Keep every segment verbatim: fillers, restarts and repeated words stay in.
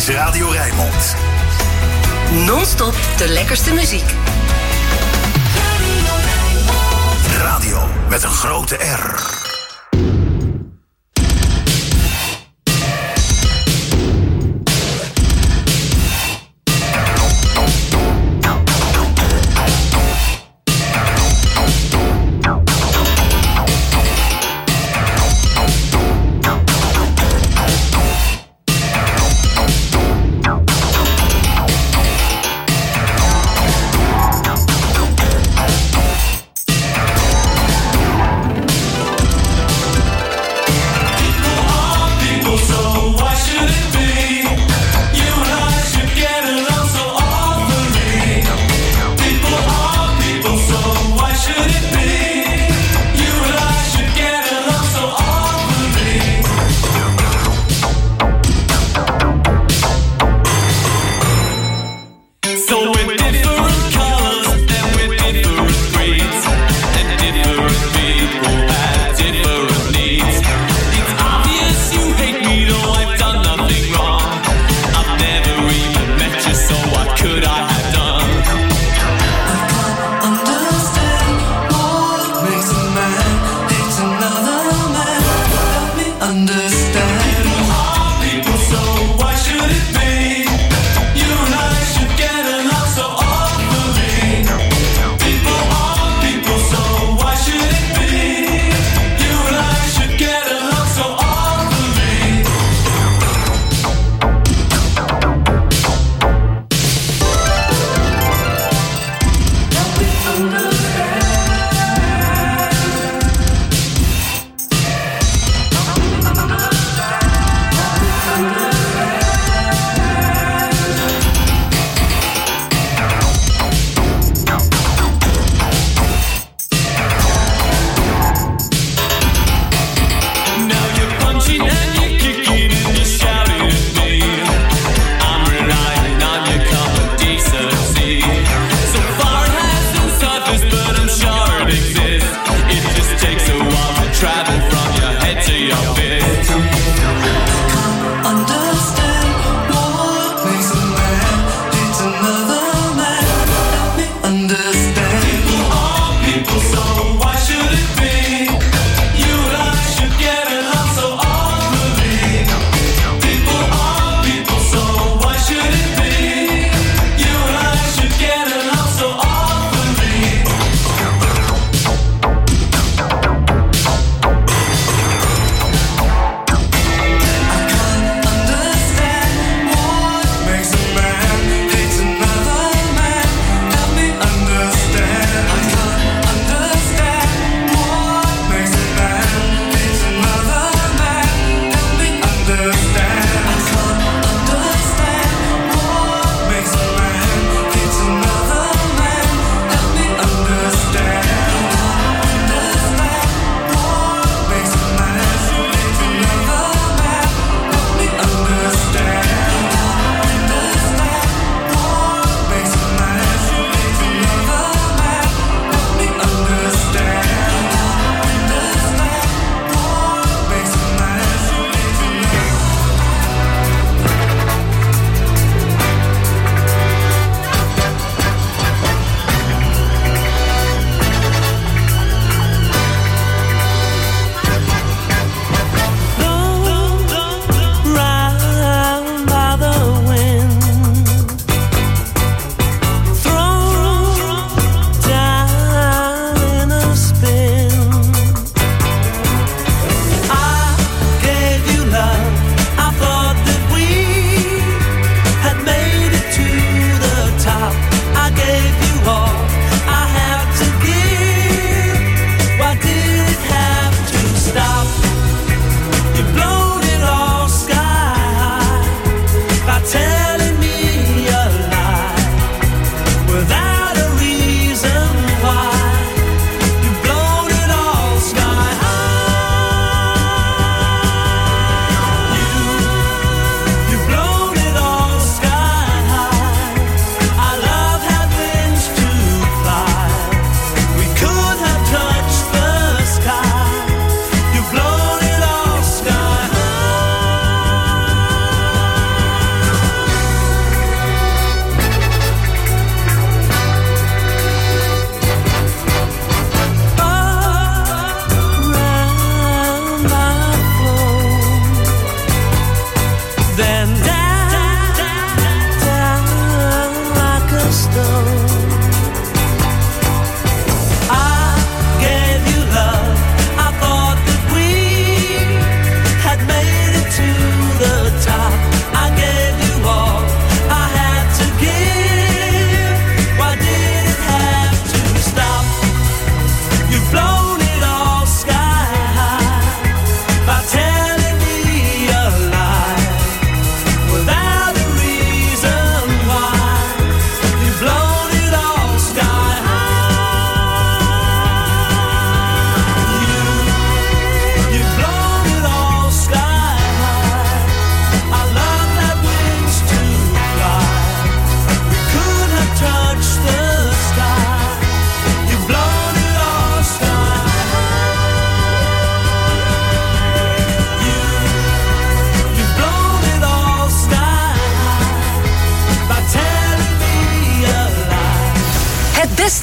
is Radio Rijnmond. Non-stop de lekkerste muziek. Radio met een grote R.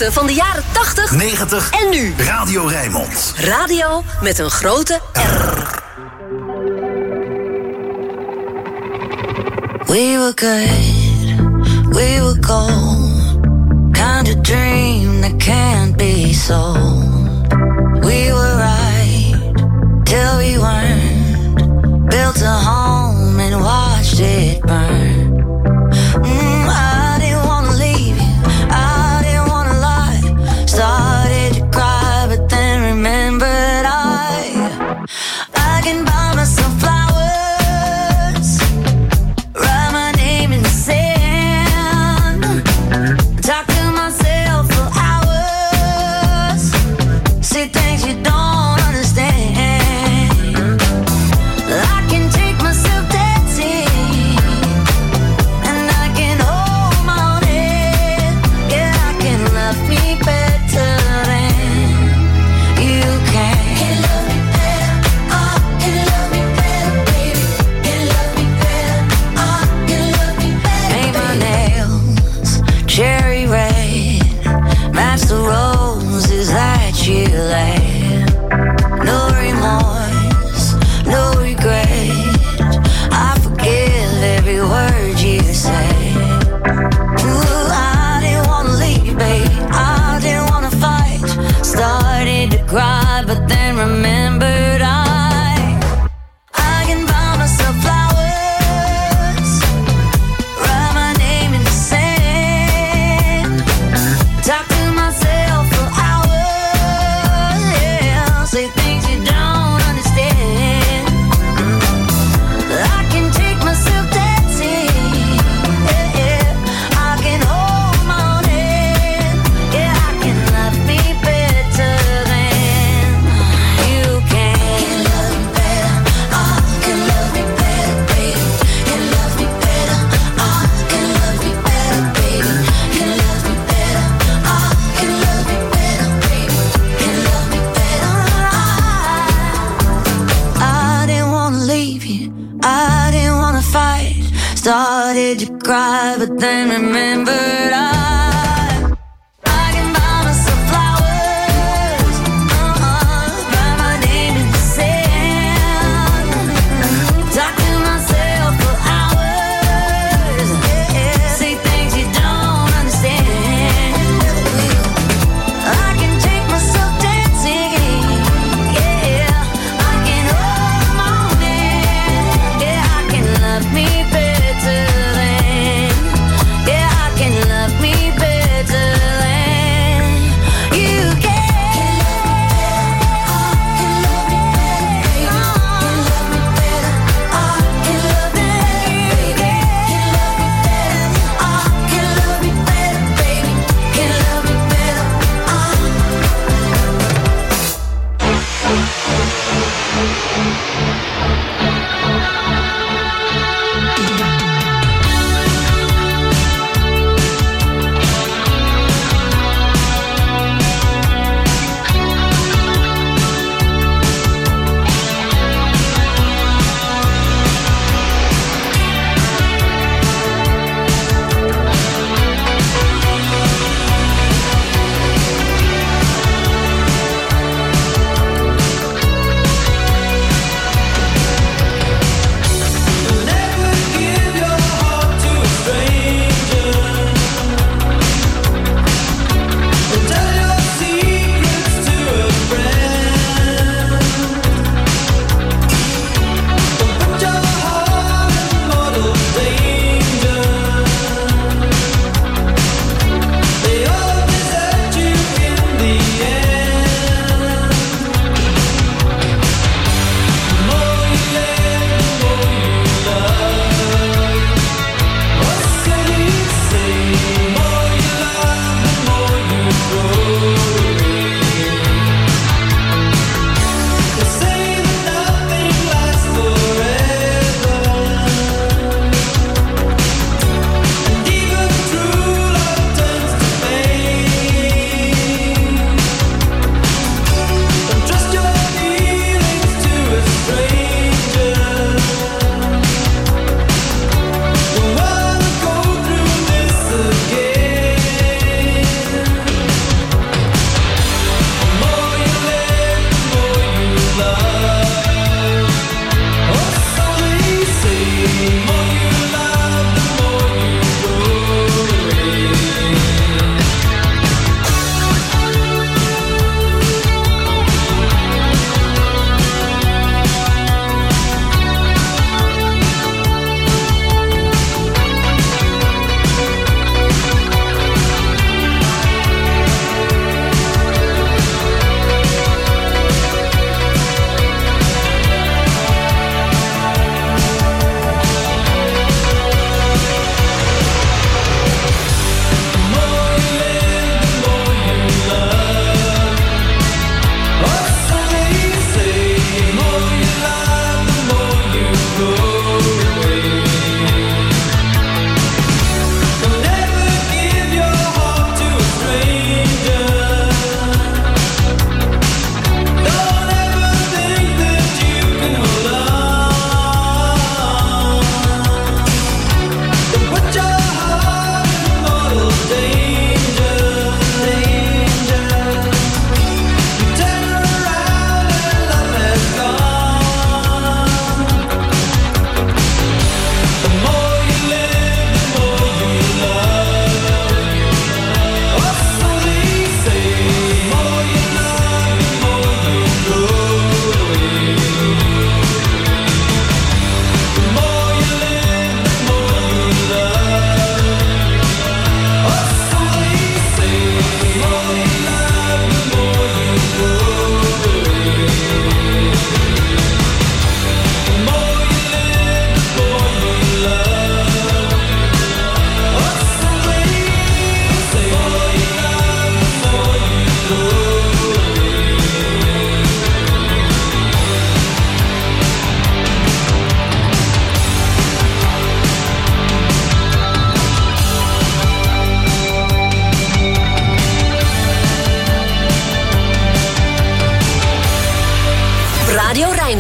beste van de jaren tachtig, negentig en nu. Radio Rijnmond. Radio met een grote R. We were good, we were gold. Kind of dream that can't be sold. We were right till we weren't. Built a home and watched it burn. Mm, I didn't wanna leave you, I didn't wanna lie. Started to cry, but then remembered I I can buy myself flowers, write my name in the sand, talk to myself for hours, say things you don't understand. I can take myself dancing, and I can hold my own head. Yeah, I can love me better than you can. Can love me better, oh, can love me better, baby. Can love me better, oh, can love me better. Paint my nails cherry red, match the roses that you laid. No remorse, no regret. I forgive every word you say. Ooh, I didn't wanna leave, babe. I didn't wanna fight. Started to cry, but then remembered I I can buy myself flowers, write my name in the sand, talk to myself for hours, yeah, say things you don't understand. I can take myself dancing, yeah, yeah. I can hold my own hand, yeah, I can love me better than you can. Can love me better, oh, can love me better, baby. Can love me better, oh, can love me better, baby. Can love me better, oh, can love me better, baby. Can love me better, oh. I didn't wanna leave you, I didn't wanna fight. Started to cry, but then remembered I I can buy myself flowers, uh-uh, write my name in the sand, talk to myself for hours, yeah, say things you don't understand. I can take myself dancing, yeah, I can hold my own hand, yeah, I can love me better than, yeah, I can love me better than you can. Can love me better, can love me better, oh, can love me better, oh, can love me better, baby, can love me better, oh.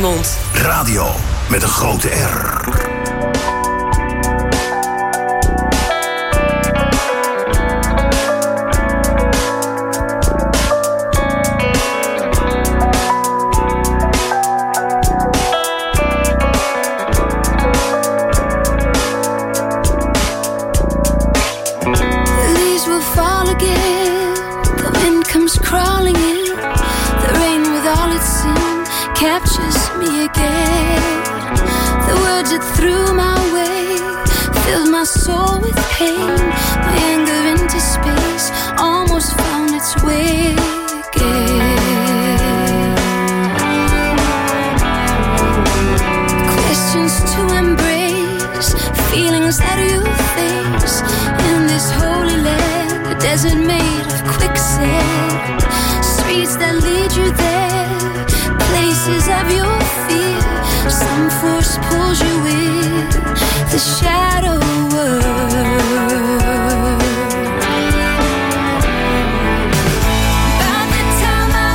Rijnmond. Radio met een grote R. Crawling in, the rain with all its sin captures me again. The words it threw my way filled my soul with pain. My anger into space almost found its way again. Questions to embrace, feelings that you face in this holy land, a desert made of quicksand. Streets that lead you there, places of your fear. Some force pulls you in, the shadow world. By the time I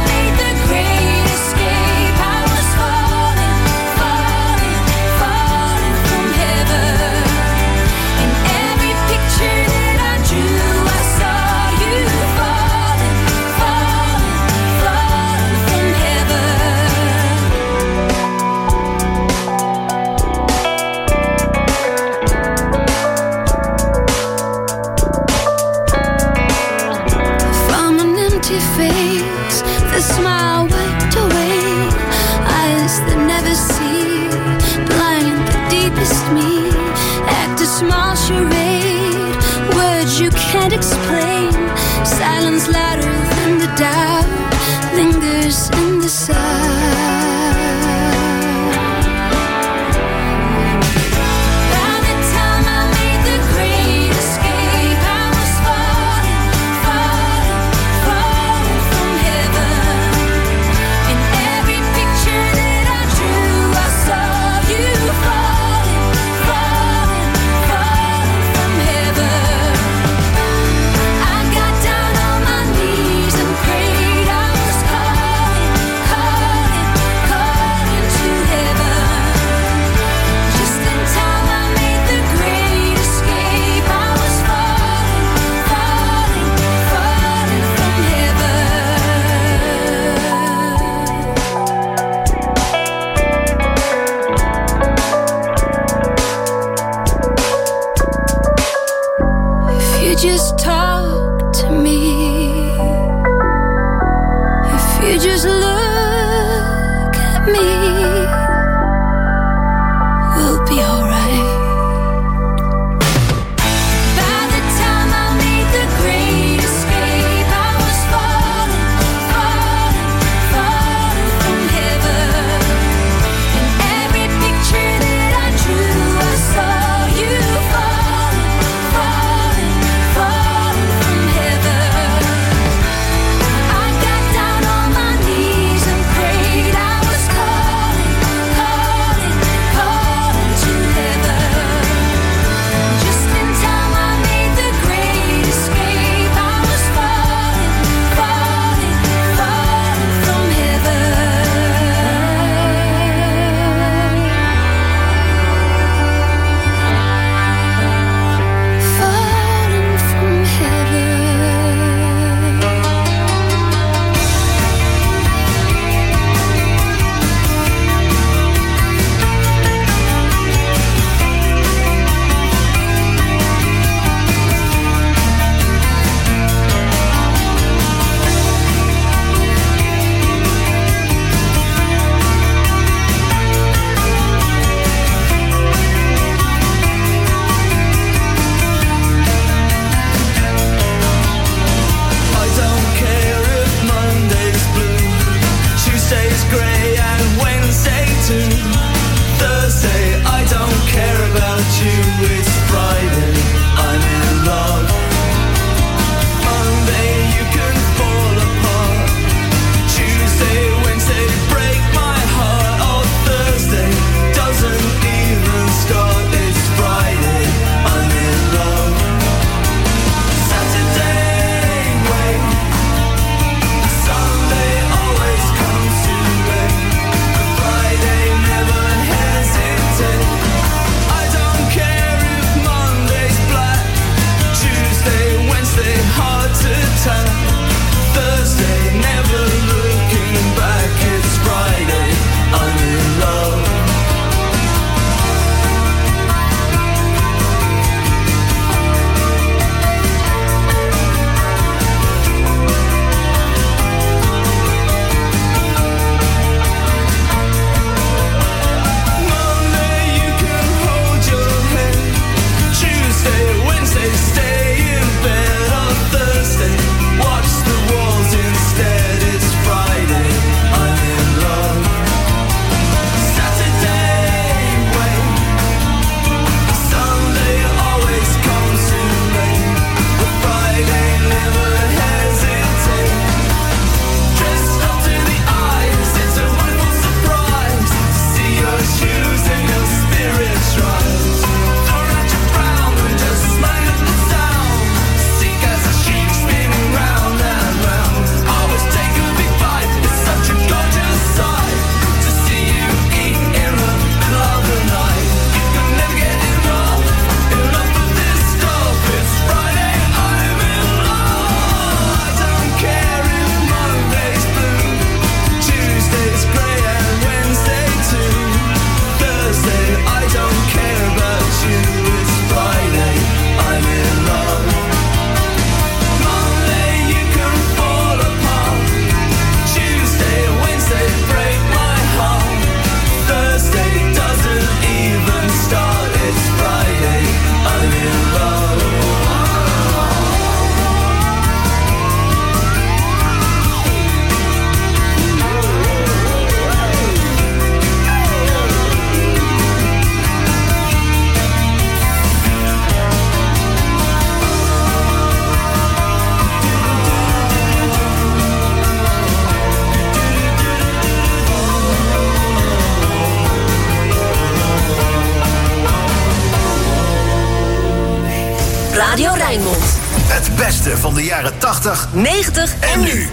Radio Rijnmond. Het beste van de jaren tachtig, negentig en nu.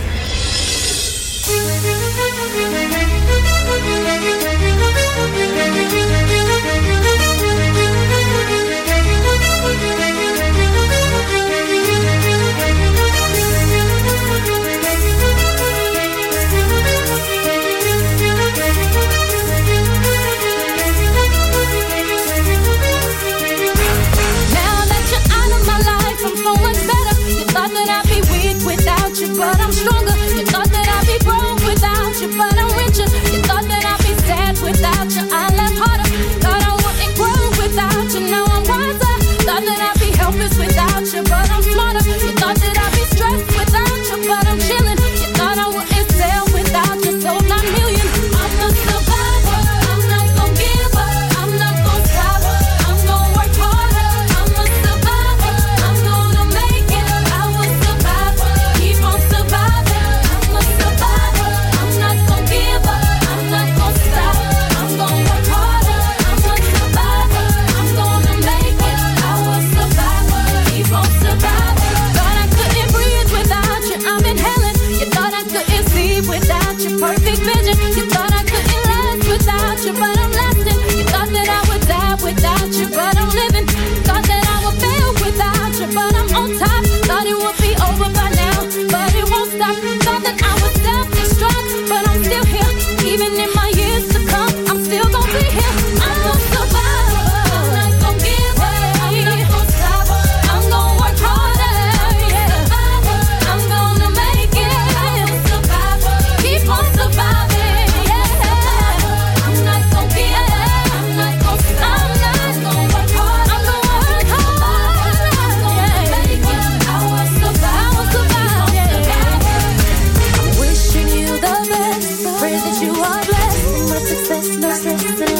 But I'm stronger. You thought that I'd be broke without you, but I'm richer. You thought that I'd be sad without you, I laugh harder. Thought I wouldn't grow without you, now I'm wiser. Thought that I'd be helpless without you, but I'm smarter. You thought that I'd be stressed without you, but I'm chilling. You thought I wouldn't sell without you, sold nine million. I'm a survivor. I'm not gon' give up. I'm not gon' stop. I'm gon' work harder. I'm a survivor. I'm gonna make it. I will survive. Keep on surviving. I'm a survivor. I'm not gon' give up. I'm not gon' stop. I'm gon' work harder. I'm a survivor. I'm gonna make it. I will survive. Keep on surviving. Thought I couldn't breathe without you. I'm inhaling. You thought I couldn't see without your perfect vision. You thought I couldn't last without you, but I'm lasting. You thought that I would die without you, but I'm living. Thought that I would fail without you, but I'm on top. Thought it would be over by now, but it won't stop. Thought that I would self-destruct, but I'm still here. Even in my years to come, I'm still gonna be here. I'm gonna survive. I'm not gonna give up. I'm not gonna stop. I'm gonna work harder. Yeah. I'm gonna make it. I'm a survivor. Keep on surviving. Yeah. I'm not gonna give up. I'm not gonna stop. I'm not gonna work hard. I'm gonna work hard. I'm gonna make it. I will survive. I will survive. Yeah. I'm wishing you the best. Pray that you are blessed. No success, no stress, and